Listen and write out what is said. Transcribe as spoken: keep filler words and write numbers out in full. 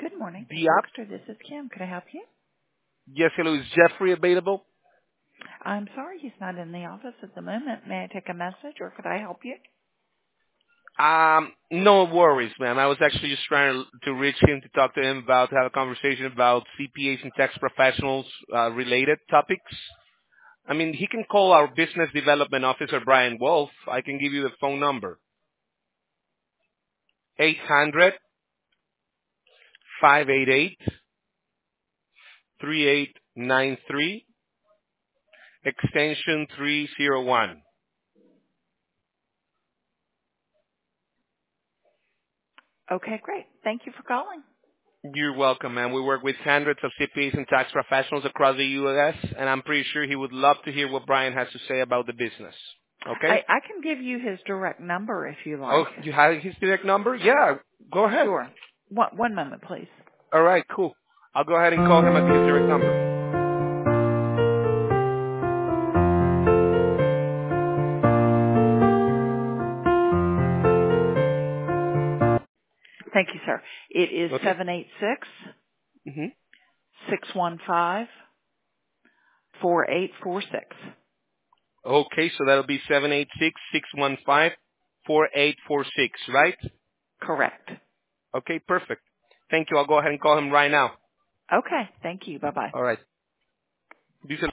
Good morning. The app? Dexter, this is Kim. Could I help you? Yes, hello. Is Jeffrey available? I'm sorry he's not in the office at the moment. May I take a message or could I help you? Um, no worries, ma'am. I was actually just trying to, to reach him to talk to him about, to have a conversation about C P As and tax professionals uh, related topics. I mean, he can call our business development officer, Brian Wolf. I can give you the phone number. eight hundred, five eight eight, three eight nine three, extension three oh one. Okay, great. Thank you for calling. You're welcome, ma'am. We work with hundreds of C P As and tax professionals across the U S, and I'm pretty sure he would love to hear what Brian has to say about the business. I, Okay? I can give you his direct number if you Oh, like. you have his direct number? Yeah, go ahead. Sure. One, one moment, please. All right, cool. I'll go ahead and call him at his direct number. Thank you, sir. It is Okay? seven eight six, Mm-hmm. six one five, four eight four six. Okay, so that'll be seven eight six, six one five, four eight four six, right? Correct. Okay, perfect. Thank you. I'll go ahead and call him right now. Okay. Thank you. Bye-bye. All right. Dice